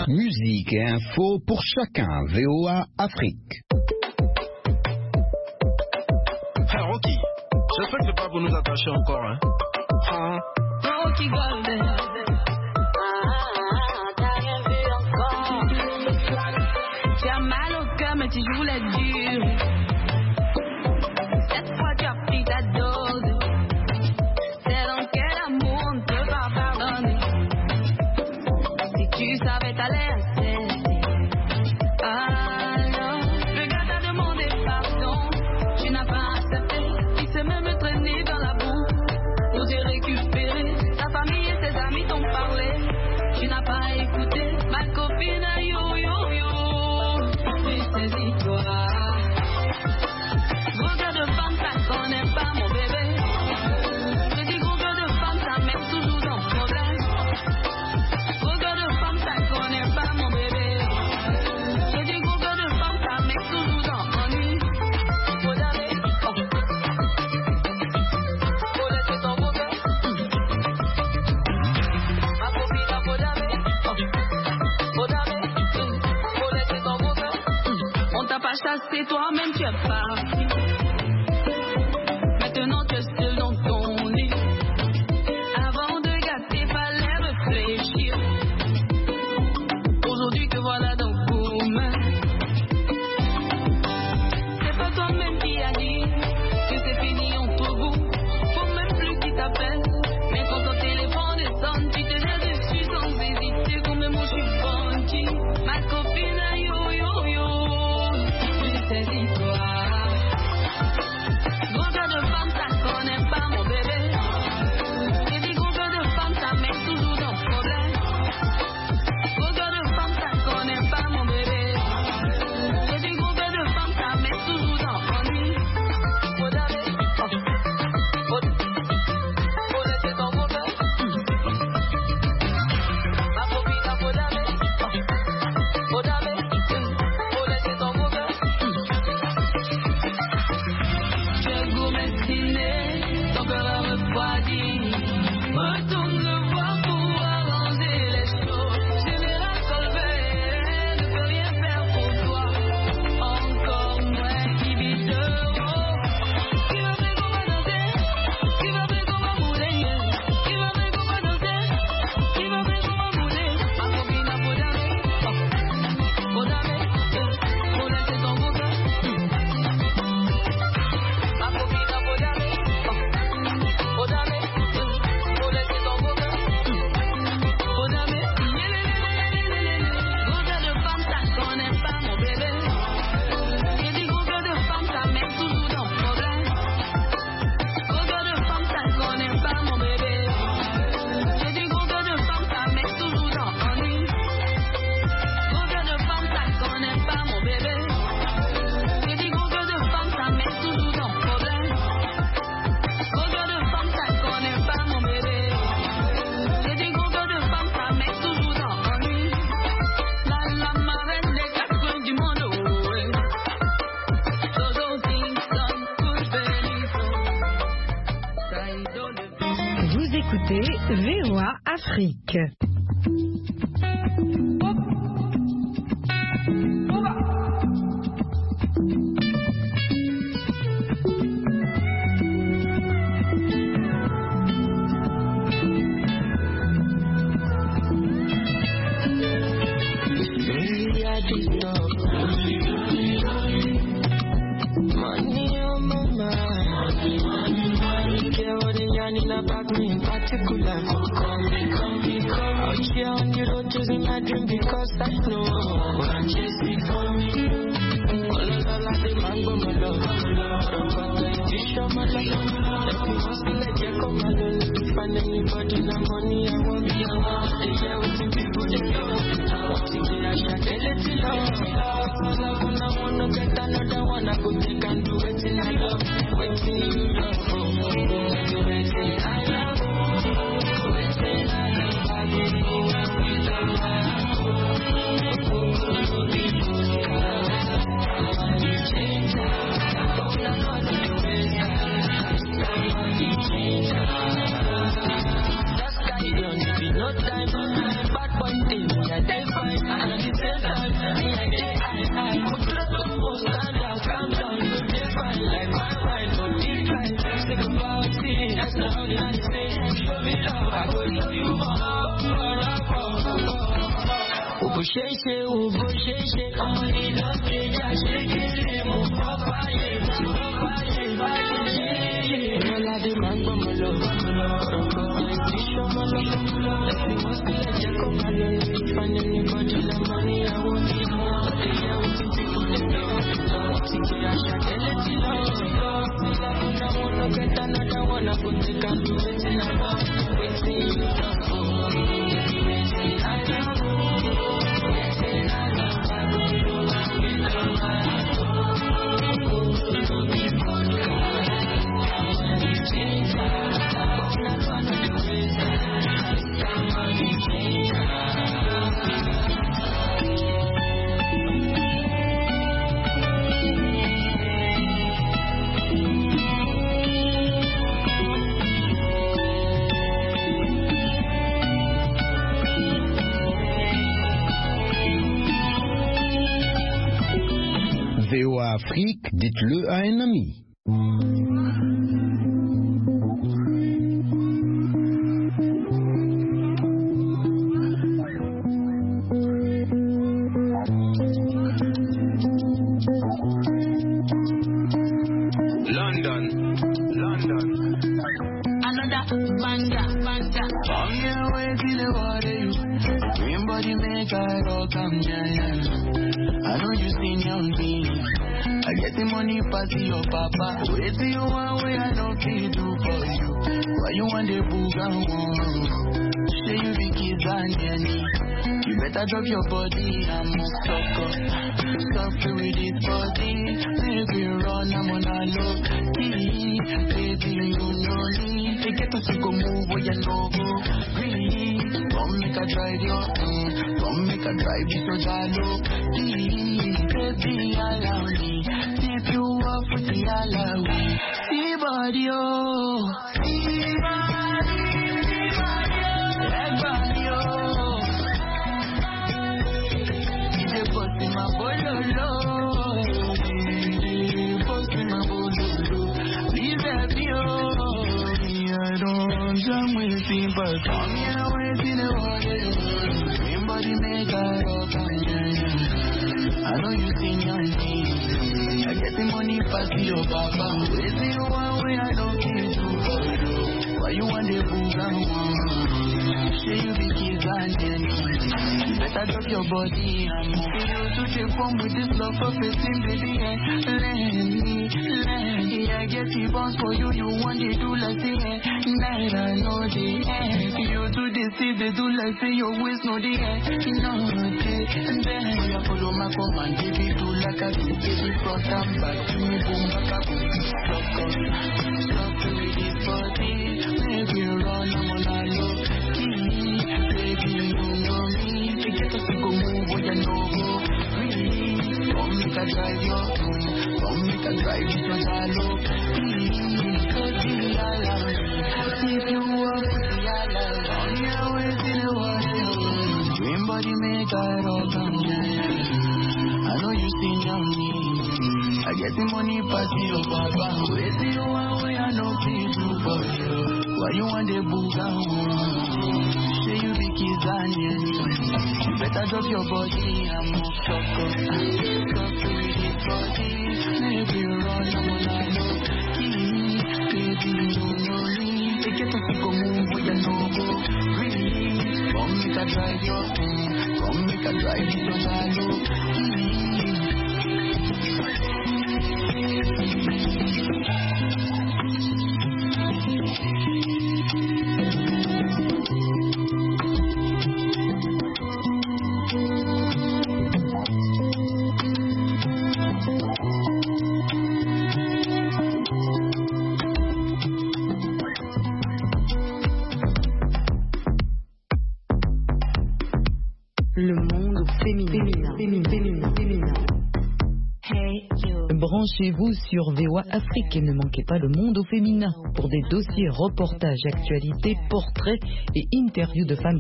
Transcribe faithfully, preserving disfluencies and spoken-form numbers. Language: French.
Musique et info pour chacun. V O A Afrique. Hey Rocky, j'espère que c'est pas pour nous attacher encore, hein. Hein? Rocky Golden. T'as rien vu encore. Tu as mal au cœur, mais tu joues la dure. Cette fois tu as pris ta dose. C'est dans quel amour on ne peut pas pardonner. Si tu savais t'allais assez. Alors, le gars t'a demandé pardon. Tu n'as pas accepté. Il s'est même traîné dans la boue. Pour te récupérer. Ta famille et tes amis t'ont parlé. Tu n'as pas écouté. Ma copine a yo yo yo. Mais saisis-toi. Gros gars de femme, ça connaît pas mon bébé. Je dis gros gars de femme, ça met toujours dans le problème. Gros gars de femme, ça connaît pas mon bébé. Je dis gros gars de femme, ça met toujours dans l'ennui. Faut d'aller, oh. Faut laisser ton gros gars. Ma copine a faut d'aller, oh. Faut d'aller, faut laisser ton gros gars. On t'a pas chassé, toi-même tu es parti. Maintenant tu es seul dans ton lit. Avant de gâter, fallait réfléchir. Aujourd'hui te voilà dans vos mains. C'est pas toi-même qui a dit que c'est fini entre vous. Faut même plus qu'il t'appelle. Mais quand ton téléphone sonne, tu te laisses dessus sans hésiter. Comme moi je suis funky. Ma copine a yo yo yo. Mais saisis-toi. Gros gars de femme, ça connaît pas mon bébé. J'ai dit gros gars de femme, ça met toujours dans le problème. Gros gars de femme, ça connaît pas mon bébé. J'ai dit gros gars de femme, ça met toujours dans l'ennui. Faut d'aller, oh. Faut, faut laisser ton gros gars. Ma copine a faut d'aller, oh. Faut d'aller, faut laisser ton gros gars. Je gourmetiné, ton cœur a refroidi. Retourne le voir pour arranger les choses. Général Colbert ne peut rien faire pour toi. Encore moins qui vit dehors. Qui va faire qu'on va danser? Qui va faire qu'on va mouler? Qui va faire qu'on va danser? Qui va faire qu'on va mouler? Ma copine a faut d'aller, oh. Faut d'aller, faut laisser ton gros gars. Ma copine a faut d'aller, oh. Faut d'aller, faut laisser ton gros gars. Faut d'aller, gros gars de femme, ça connaît pas mon bébé. J'ai dit gros gars de femme, ça met toujours dans le problème. Gros gars de femme, ça connaît pas mon bébé. J'ai dit gros gars de femme, ça met toujours dans l'ennui. Gros gars de femme, ça connaît pas mon bébé. J'ai dit gros gars de femme, ça met toujours dans le problème. Gros gars de femme, ça connaît pas mon bébé. J'ai dit gros gars de femme, ça met toujours dans l'ennui. La la marraine des quatre coins du monde, oh, ouais. Jojo Kingston, Cool Benito. Ça idole de Vous écoutez V O A Afrique. Baby, I just know money on my mind. Care what they yarn in about me in particular. Come, come, come. Out here on the road chasing my dream because I know what I'm chasing for me. All of the life they mango my love. But the fish on my love. Let me hustle like you come my love. Let me find anybody no money I want me. I want to hear what the people they know. Want to get a shot, they let it love. Love when I wanna get another one. I could take and do it in I love. Waiting you love. Oh, waiting I love. Waiting I love. I give you what we love. Change no time, bad boy thing, yeah, they fight. Obosheshe, obosheshe, only love change, I shake it, move properly, properly, properly. All of the man from my love, show my love. Let me must be like Jack on my love. Find anybody the money, I want it more. They are waiting to put the love. Think I shall tell it to love. I wanna get another one, I put the gun to it in a love. Waiting you love. V O A Afrique, dites-le à un ami. London, London. Another banga, banga. From your way to the water, you green body make I rock am, yeah, yeah. I know you seen your thing. I get the money pass your papa. Wait till you want way I don't feel do for you. Why you want the booga one? Say you be kids and Jenny. You better drop your body and move stuck up. Stop with this body. Baby run, I'm on a low key. Baby you know me. They get us to go move where you know go. Really, come make a drive your own. Come make a drive you so jalo. Baby allow me. Tip you up with the allow me. See body oh. See body, see body oh. Leg body oh. They put in my bololo. Put in my bololo. Leave that oh. I don't jam with him, but come here waiting the water. Green body make a rock and I know you seen your name. I get the money pass your papa. Wait till you want way I don't care to go. Why you want the booga one? Say you be kids and Jenny. You better drop your body and move. You to take fun with this love for facing baby and let me, let me. I get the bounce for you, you want it do like the end. Night I know the end. You do this, they do like say your waist know the end. No, okay, and then you follow my command, give it to like a do, give it front and back. Give me boom, back up, stop, stop with this body. Baby run, I'm on a low key. Baby you know me. They get us to go move where you know go. Really, come make a drive your own. Come make a drive you so jalo. Cause you allow me. If you want to be alive, on your way to the water. Dream body make a rock and I know you seen your need. I get the money pass your papa. Wait till you want way I know please do for you. Why you want the booga one? Say you be kids and you better drop your body and move stuck up. Stop with this body. Maybe run, I'm on a low key. Baby you know me. They get us to go move where you know go. Really, come make a drive your own. Come make a drive you so jalo. Le monde féminin. féminin, féminin, féminin. Hey, you. Branchez-vous sur V O A Afrique et ne manquez pas le monde au féminin pour des dossiers, reportages, actualités, portraits et interviews de femmes